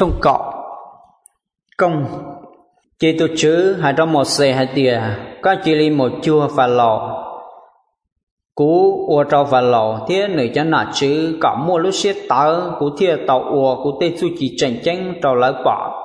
thông cọ công chỉ tu chữ hai trong một xe hai tia có chỉ li một chua và lò cú ua trâu và lò thế người cho nọ chữ cọ mua lúc xếp tớ cú thiệt tàu ua cú tê su chỉ chỉnh chỉnh trâu lái bỏ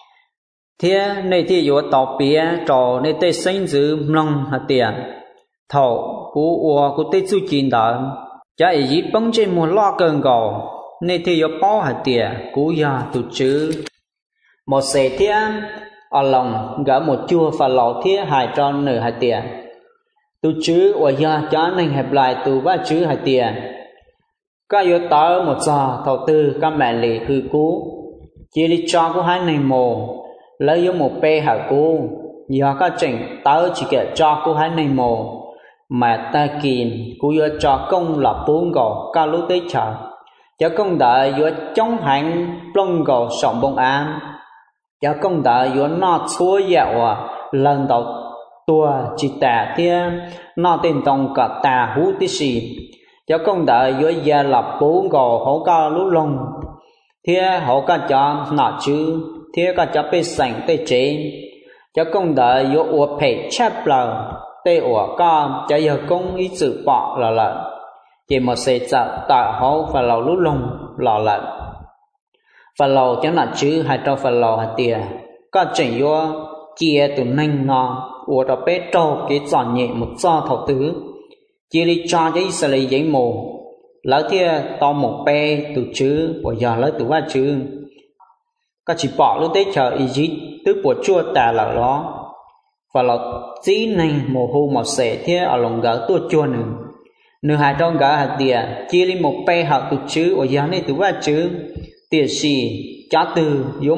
thế này thì yếu tàu bía trâu này tê sinh giữ mông hai tia thầu cú ua cú tê su chỉ đó cho ấy dĩ bóng trên một lo cơn gò này thì yếu bao hai tia cú ya tu chữ một xe thiên ở lòng gỡ một chua và lò thiết hai tròn nửa hai tiền tu chữ ở gia cho nên hẹp lại tu ba chữ hai tiền các yếu tố một giờ thầu tư các mẹ lì hư cú chỉ đi cho của hai này mồ lấy yếu một pe hả cú giờ các chỉnh tớ chỉ kể cho của hai này mồ mà ta kìm cú yếu cho công là bốn gò các lúc tới chờ cho công đợi yếu chống hành plong gò sòng bông án cho công đợi yếu nó chúa dạo lần đầu tua chỉ tả thiên nó tên tông cả tà hú tí xì cho công đợi yếu gia lập bốn gò hổ cao lúc lông thế hổ cao cho nó chứ thế cao cho bê sành tê chế cho công đợi yếu ua phê chép lờ tê ua cao cho yếu công ý sự bỏ là lợn chỉ một xe chợ tại hổ và lầu lúc lông là lợn và lầu cho nó chứ hai trâu và lầu hai tìa có chỉnh vô chia từ nanh nó ua đó bé trâu cái giòn nhẹ một do thầu tứ chia đi cho Israel giấy mồ lỡ kia to một bé từ chữ của giờ lỡ từ ba chữ có chỉ bỏ lúc tới chờ ý chí tứ của chua tà là đó và lầu tí này mồ hô một sẻ thế ở lòng gỡ tua chua nữa nửa hai trâu gỡ hai tìa chia đi một bé học từ chữ của giờ này từ ba chữ tiền xì trả từ yếu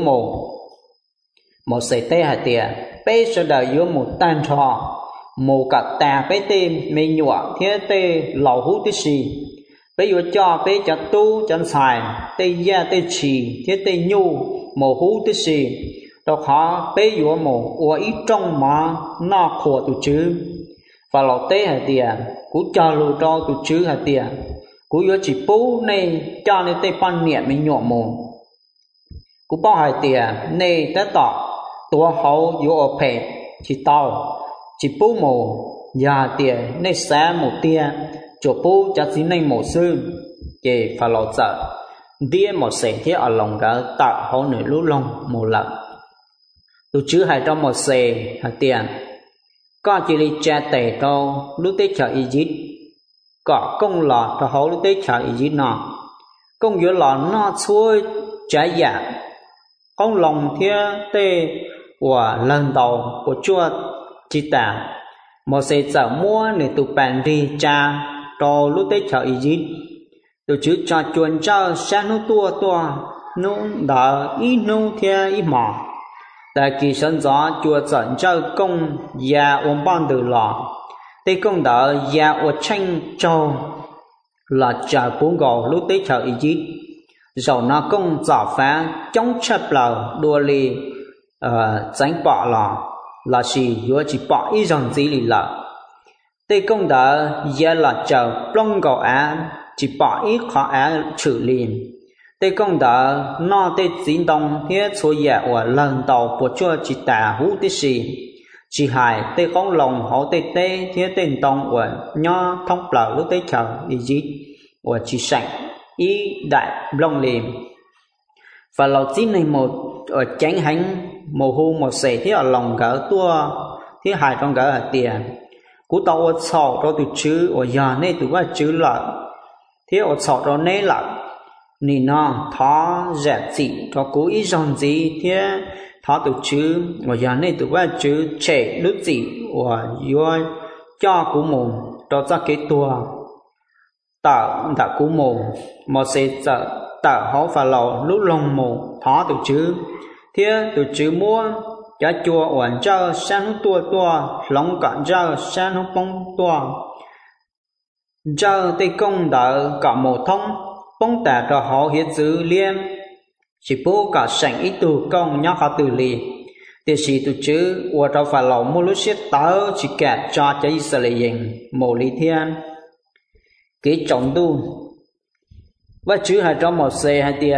một sợi tê hạt tiền bé sẽ đợi yếu một tan thọ một cả tà bé tê mê nhọ thế tê lẩu hút tí xì bé yếu cho bé trả tu chẳng xài tê gia tê xì thế tê nhu một hút tí xì đó họ bé yếu một ua ít trong mà nó khổ tụ chứ và lẩu tê hạt tiền cú cho lù cho tụ chứ hạt tiền cú yếu chỉ bố này cho nên tê pan niệm mê nhọ mồ cú bao hạt tiền này té tỏ tua hậu yếu ở phê chỉ tao chỉ bố mồ nhà tiền này xa một tia chỗ bố chắc chỉ nên một sư kể phải lo sợ đĩa một sẻ thế ở lòng gỡ tạo hậu nửa lũ lông một lần tôi chứ hai trong một sẻ hạt tiền có chỉ đi cha tề đâu lúc tới chợ y dít có công lọ cho hậu lúc tới chợ y dít nọ công yếu lọ nó xuôi trái giả con lòng thế tê của lần đầu của chua chỉ tả một xe chở mua để tụ bàn đi cha cho lúc tới chợ ý dít tụ chứ cho chuồn cho sang nó tua nó đã ít nó theo ít mỏ tại kỳ sân gió chùa dẫn cho công gia ôm ban từ lò tê công đã gia ở tranh cho là trả bốn gò lúc tới chợ ý dít dầu nó công giả phá chống chấp lờ đua lì tránh bỏ là gì yếu chỉ bỏ ý rằng gì lì lợ tây công đã gia là chờ plong gạo á chỉ bỏ ý khó á xử lý tây công đã nó tây dính đông thiết số dạ ở lần đầu của chua chỉ tả hú tí xì chỉ hài tây con lòng họ tây tây thiết tên đông ở nho thông bờ lúc tây chờ ý dít ở chỉ sạch ý đại long liềm và lầu chín này một ở tránh hành mồ hô một sẻ thế ở lòng gỡ tua thế hai trong gỡ ở tiền cú tàu ở sọ cho từ chữ ở giờ này từ ba chữ là thế ở sọ đó này là nì nó thó dẹp gì cho cú ý dòng gì thế thó từ chữ ở giờ này từ ba chữ trẻ lúc gì ở dưới cho cú mồm cho ra cái tua tạo đã cú mồm một sẻ tạo họ phải lò lúc lòng mồ thó từ chữ thế từ chữ mua giá chùa ổn cho sang tua lòng cạn cho sang bông tua cho tây công đã cả một thông bông tả cho họ hiện dữ liên chỉ bố cả sảnh ít từ công nhóc họ từ lì thì chỉ từ chữ ở trong phải lò mua lúc xếp tớ chỉ kẹt cho Israel dình một lý thiên cái trọng tu và chữ hai trong một xe hai tia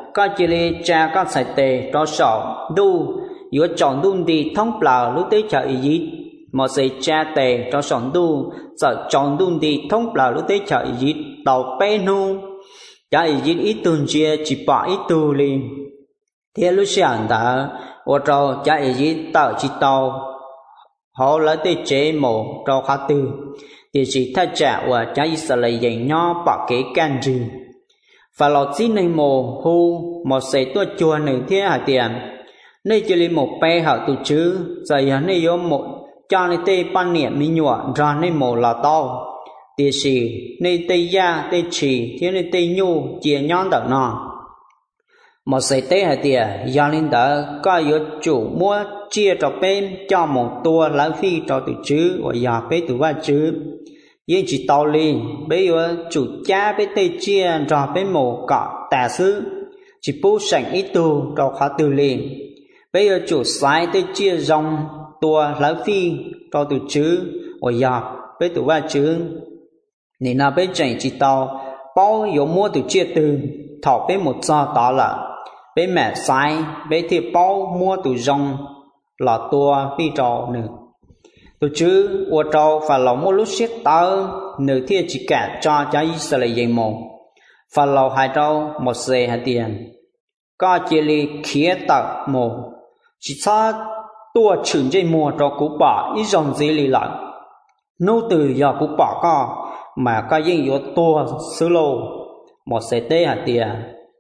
có chỉ li cha có sai tề cho sọ đu yếu chọn đun đi thông bào lúc tới chợ ý một giây cha tề cho sọn đu sợ chọn đun đi thông bào lúc tới chợ ý tàu pe nu chợ ý ít tuần chia chỉ bỏ ít tu liền thế lúc sáng đã ở trong chợ ý tàu chỉ tàu họ lấy tới chế mổ cho khá tư thì chỉ thay trả và chợ ý sẽ lấy dành nhau bỏ cái can gì và lọt xin này mồ hu một giây tua chùa nửa thế hạt tiền nơi chỉ lấy một pe hảo tụ chứ giờ này có một cho nên tây ban niệm mi nhọ ra nên mồ là to thì gì nên tây gia tây chỉ thế nên tây nhu chia nhon đợt nọ một giây tây hạt tiền giờ nên đã có yếu chủ mua chia cho bên cho một tua lãng phí cho tụ chứ và giờ bên tụ ba chứ nhưng chỉ tao liền bây giờ chủ cha bên tây chia ra bên mồ cọ tà sư chỉ bố sành ít tu cho khá từ liền bây giờ chủ sai tới chia dòng tua lãng phí cho từ chứ ở giờ với tụ ba chứ nên là bên chạy chỉ tao bao yếu mua từ chia từ thọ bên một giờ đó là bên mẹ sai bên thì bao mua từ dòng là tua phi trò nữa từ chứ ở trò phải là một lúc xét tao nửa thiên chỉ cả cho Israel dành một phải là hai trò một xe hai tiền có chỉ li khía tờ một chỉ xa tua trưởng dây mùa cho cú bỏ ít dòng gì lì lại nô từ giờ cú bỏ có mà có những yếu tua sứ lô một xe tê hạt tiền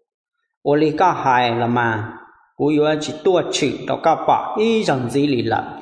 ô li có hài là mà cú yếu chỉ tua trưởng cho các bỏ ít dòng gì lì lại